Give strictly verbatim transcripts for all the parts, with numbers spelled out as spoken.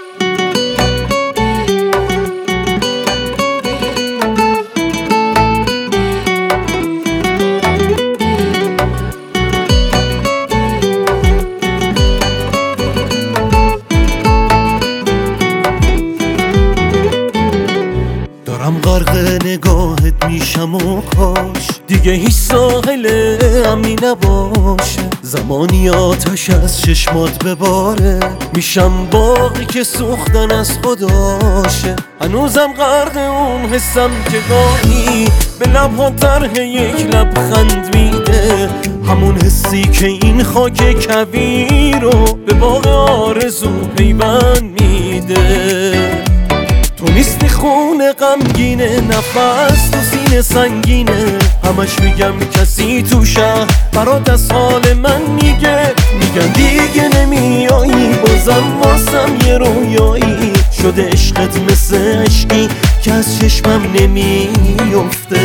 غرق نگاهت میشم و کاش دیگه هیچ ساحل امنی نباشه. زمانی آتش از چشمات بباره، میشم باقی که سوختن از خداشه. هنوزم غرق اون حسم که گاهی به لبها طرح یک لبخند میده، همون حسی که این خاک کویر رو به باغ آرزو پیوند میده. تو نیستی خون غمگینه، نفس تو سینه سنگینه، همش میگم کسی تو شهر برات از حال من میگه. میگن دیگه نمیایی، بازم واسم یه رویایی شده عشقت مثل عشقی که از چشمم نمیفته.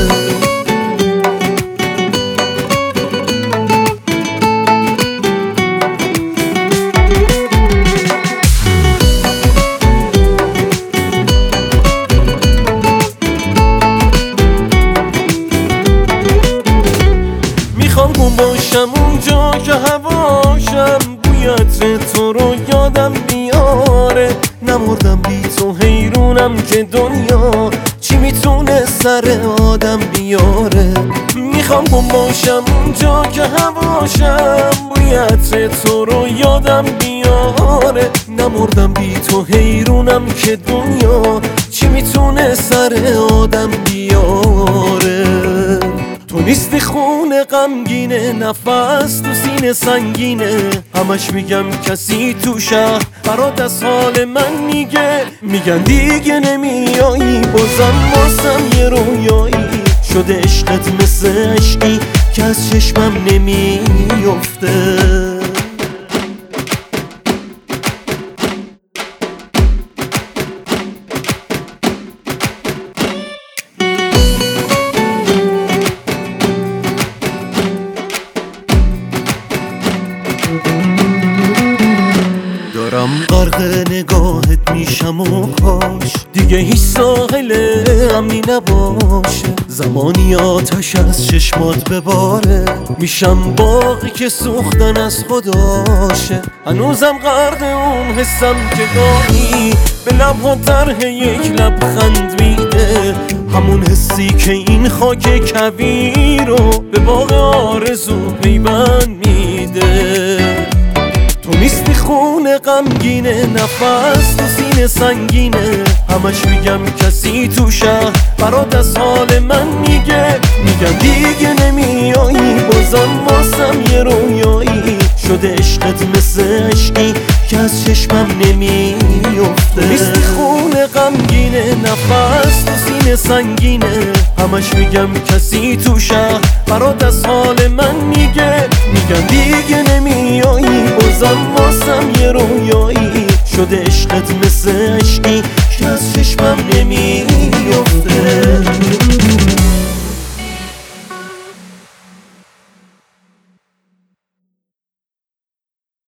میخوام باشم اونجا که هواشم بوی عطر تو رو یادم میاره. نمردم بی تو، حیرونم که دنیا چی میتونه سر آدم بیاره. میخوام باشم اونجا که هواشم بوی عطر تو رو یادم بیاره. نمردم بی تو، حیرونم که دنیا چی میتونه سر آدم بیاره. تو نیستی خون غمگینه، نفس تو سینه سنگینه، همش میگم کسی تو شهر برات از حال من میگه. میگن دیگه نمیایی، بازم واسم یه رویایی شده عشقت مثل عشقی که از چشمم نمیفته. دارم غرق نگاهت میشم و کاش دیگه هیچ ساحل امنی نباشه. زمانی آتش از چشمات بباره، میشم باقی که سوختن از خداشه. هنوزم غرق اون حسم که گاهی به لبها طرح یک لبخند میده، همون حسی که این خاک کویر رو به باغ آرزو پیوند میده. تو نیستی خون غمگینه، نفس تو سینه سنگینه، همش میگم کسی تو شهر برات از حال من میگه. میگن دیگه نمیایی، بازم واسم یه رویایی شده عشقت مثل عشقی که از چشمم نمیفته. تو نیستی خون غمگینه، نفس تو سینه سنگینه، همش میگم کسی تو شهر برات از حال من میگه. میگن دیگه نمیایی، بازم واسم یه رویایی شده عشقت مثل عشقی که از چشمم نمیفته. نیستی خون غمگینه، نفس تو سینه سنگینه، همش میگم کسی تو شهر برات از حال من میگه. میگن دیگه نمیایی، بازم واسم یه رویایی شده عشقت مثل عشقی